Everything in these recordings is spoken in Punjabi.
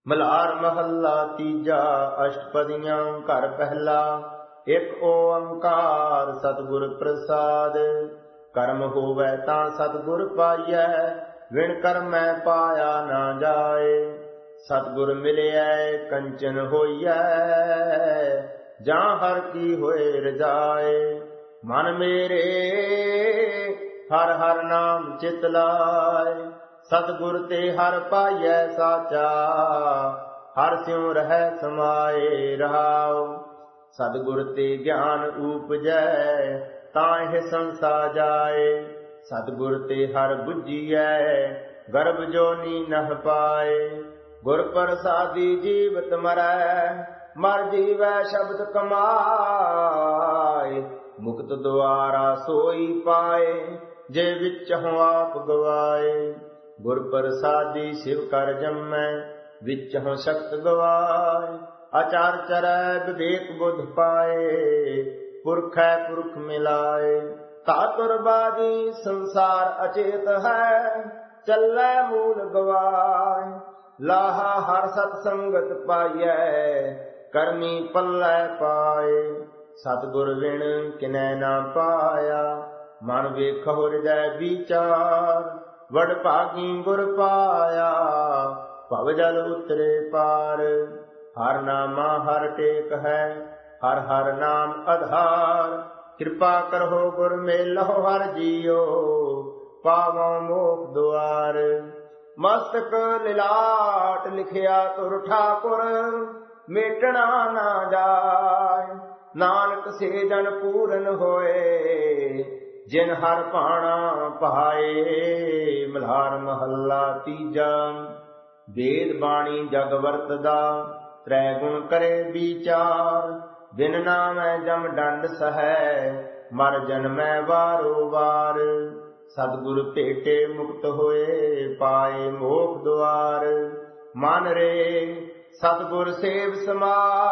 ਮਲ੍ਹਾਰ ਮਹੱਲਾ ਤੀਜਾ। ਅਸ਼ਟਪਦੀਆਂ ਘਰ ਪਹਿਲਾ। ਇੱਕ ਓੰਕਾਰ ਸਤਿਗੁਰ ਪ੍ਰਸਾਦ। ਕਰਮ ਹੋਵੈ ਤਾਂ ਸਤਿਗੁਰ ਪਾਈਐ, ਵਿਣ ਕਰਮੈ ਪਾਇਆ ਨਾ ਜਾਏ। ਸਤਿਗੁਰ ਮਿਲਿਐ ਕੰਚਨ ਹੋਈਐ, ਜਾਂ ਹਰ ਕੀ ਹੋਏ ਰਜਾਏ। ਮਨ ਮੇਰੇ ਹਰ ਹਰ ਨਾਮ ਚਿਤ ਲਾਏ, ਸਤਿਗੁਰ ਤੇ ਹਰ ਪਾਈਐ ਸਾਚਾ। ਹਰ ਸਿਉ ਰਹਿ ਸਮਾਏ ਰਹਾਉ, ਸਤਿਗੁਰ ਤੇ ਗਿਆਨ ਊਪਜੈ, ਤਾਹਿ ਸੰਸਾ ਜਾਏ। ਸਤਿਗੁਰ ਤੇ ਹਰ ਬੁੱਝੀਐ, ਗਰਭ ਜੋਨੀ ਨਹ ਪਾਏ। ਗੁਰ ਪ੍ਰਸਾਦੀ ਜੀਵਤ ਮਰੈ, ਮਰ ਜੀਵੈ ਸ਼ਬਦ ਕਮਾਏ। ਮੁਕਤ ਦੁਆਰਾ ਸੋਈ ਪਾਏ, ਜੇ ਵਿੱਚਹੁ ਆਪ ਗਵਾਏ। ਗੁਰ ਪ੍ਰਸਾਦੀ ਸਿਵ ਕਰ ਜੰਮੈ, ਵਿੱਚਹੁ ਸ਼ਕਤ ਗਵਾਏ। ਆਚਾਰ ਚਰੈ ਵਿਵੇਕ ਬੁੱਧ ਪਾਏ, ਪੁਰਖੈ ਪੁਰਖ ਮਿਲਾਏ। ਧਾਤੁਰ ਬਾਜੀ ਸੰਸਾਰ ਅਚੇਤ ਹੈ, ਚੱਲੈ ਮੂਲ ਗਵਾਏ। ਲਾਹਾ ਹਰ ਸਤ ਸੰਗਤ ਪਾਈਐ, ਕਰਮੀ ਪੱਲੇ ਪਾਏ। ਸਤਿਗੁਰ ਵਿਣ ਕਿਨੈ ਨਾ ਪਾਇਆ, ਮਨ ਵੇਖਹੁ ਹਿਰਦੈ ਵਿਚਾਰ। ਵਡ ਭਾਗੀ ਗੁਰ ਪਾਇਆ, ਭਵ ਜਲ ਉਤਰੇ ਪਾਰ। ਹਰ ਨਾਮਾ ਹਰ ਟੇਕ ਹੈ, ਹਰ ਹਰ ਨਾਮ ਆਧਾਰ। ਕਿਰਪਾ ਕਰਹੁ ਗੁਰ ਮੇਲਹੁ ਹਰ ਜੀਉ, ਪਾਵਉ ਮੋਖ ਦੁਆਰ। ਮਸਤਕ ਲਿਲਾਟ ਲਿਖਿਆ ਤੁਰ ਠਾਕੁਰ, ਮੇਟਣਾ ਨਾ ਜਾਏ। ਨਾਨਕ ਸੇ ਜਨ ਪੂਰਨ ਹੋਏ, ਜਿਨ ਹਰ ਭਾਣਾ ਪਾਏ। ਮਲ੍ਹਾਰ ਮਹੱਲਾ ਤੀਜਾ। ਵੇਦ ਬਾਣੀ ਜਗ ਵਰਤਦਾ, ਤ੍ਰੈ ਗੁਣ ਕਰੇ ਵਿਚਾਰ। ਬਿਨ ਨਾਮੈ ਜਮ ਡੰਡ ਸਹੈ, ਮਰ ਜਨਮੈ ਵਾਰੋ ਵਾਰ। ਸਤਿਗੁਰ ਭੇਟੇ ਮੁਕਤ ਹੋਏ, ਪਾਏ ਮੋਖ ਦੁਆਰ। ਮਨ ਰੇ ਸਤਿਗੁਰ ਸੇਵ ਸਮਾਏ,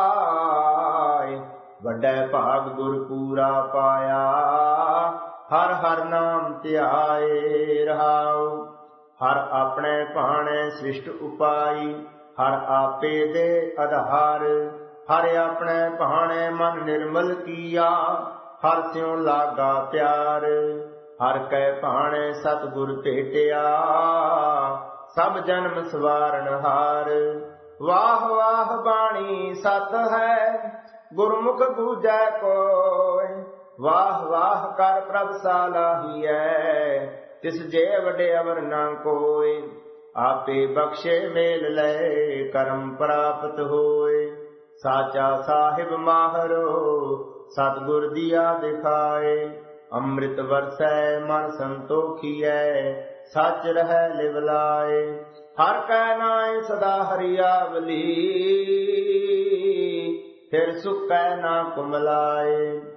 ਵੱਡੈ ਭਾਗ ਗੁਰ ਪੂਰਾ ਪਾਇਆ। ਹਰ ਹਰ ਨਾਮ ਧਿਆਏ ਰਹਾਉ, ਹਰ ਆਪਣੇ ਭਾਣੇ ਸ੍ਰਿਸ਼ਟ ਉਪਾਈ। ਹਰ ਆਪੇ ਦੇ ਆਧਾਰ, ਹਰ ਆਪਣੇ ਭਾਣੇ ਮਨ ਨਿਰਮਲ ਕੀਆ। ਹਰ ਸਿਉ ਲਾਗਾ ਪਿਆਰ, ਹਰ ਕੈ ਭਾਣੇ ਸਤਿਗੁਰ ਭੇਟਿਆ। ਸਭ ਜਨਮ ਸਵਾਰਨ ਹਾਰ। ਵਾਹ ਵਾਹ ਬਾਣੀ ਸਤ ਹੈ, ਗੁਰਮੁਖ ਬੂਝੈ ਕੋਇ। ਵਾਹ ਵਾਹ ਕਰ ਪ੍ਰਭ ਸਾਲਾਹੀਐ, ਤਿਸ ਜੇ ਵਡੇ ਅਵਰ ਨਾ ਕੋਇ। ਆਪੇ ਬਖਸ਼ੇ ਮੇਲ ਲੈ, ਕਰਮ ਪ੍ਰਾਪਤ ਹੋਏ। ਸਾਚਾ ਸਾਹਿਬ ਮਾਹਰੋ, ਸਤਿਗੁਰ ਦੀਆ ਦਿਖਾਏ। ਅੰਮ੍ਰਿਤ ਵਰਸੈ ਮਨ ਸੰਤੋਖੀਐ, ਸੱਚ ਰਹਿ ਲਿਵ ਲਾਏ। ਹਰ ਕੈ ਨਾਇ ਸਦਾ ਹਰਿਆਵਲੀ, ਫਿਰ ਸੁਕੈ ਨਾ ਕੁਮਲਾਏ।